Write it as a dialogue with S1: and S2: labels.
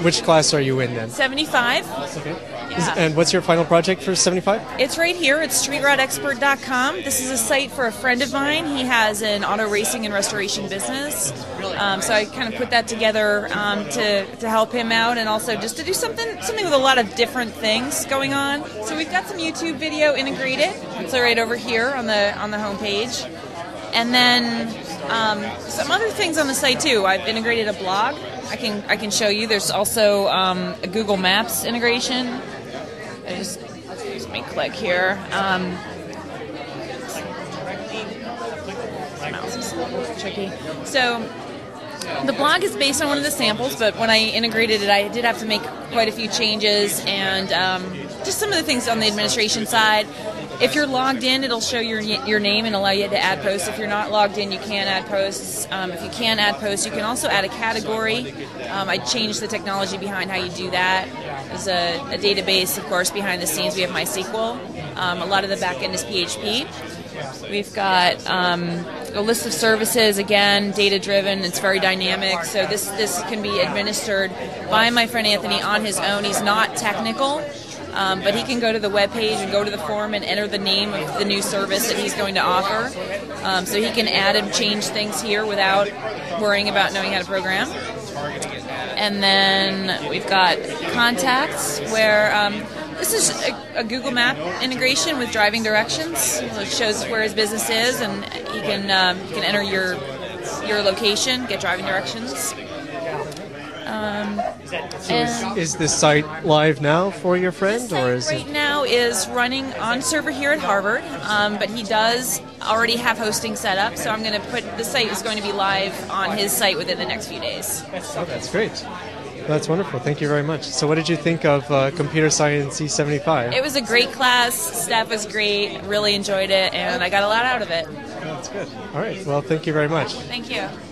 S1: which class are you in then?
S2: 75.
S1: Okay.
S2: Yeah.
S1: And what's your final project for 75?
S2: It's right here. It's streetrodexpert.com. This is a site for a friend of mine. He has an auto racing and restoration business. So I kind of put that together to help him out, and also just to do something with a lot of different things going on. So we've got some YouTube video integrated. It's right over here on the homepage. And then some other things on the site too. I've integrated a blog. I can show you. There's also a Google Maps integration. Just let me click here. My mouse is a little tricky. So the blog is based on one of the samples, but when I integrated it, I did have to make quite a few changes, and just some of the things on the administration side. If you're logged in, it'll show your name and allow you to add posts. If you're not logged in, you can't add posts. If you can add posts, you can also add a category. I changed the technology behind how you do that. There's a database, of course, behind the scenes. We have MySQL. A lot of the back end is PHP. We've got a list of services, again, data-driven. It's very dynamic. So this can be administered by my friend Anthony on his own. He's not technical. But he can go to the webpage and go to the form and enter the name of the new service that he's going to offer. So he can add and change things here without worrying about knowing how to program. And then we've got contacts, where this is a Google Map integration with driving directions. It shows where his business is, and you can enter your location, get driving directions.
S1: Is this site live now for your friend,
S2: this
S1: or is
S2: site
S1: it?
S2: right now is running on server here at Harvard, but he does already have hosting set up. So I'm going to put the site is going to be live on his site within the next few days.
S1: Oh, that's great. That's wonderful. Thank you very much. So what did you think of Computer Science C75?
S2: It was a great class. Steph was great. Really enjoyed it, and I got a lot out of it.
S1: That's good. All right. Well, thank you very much.
S2: Thank you.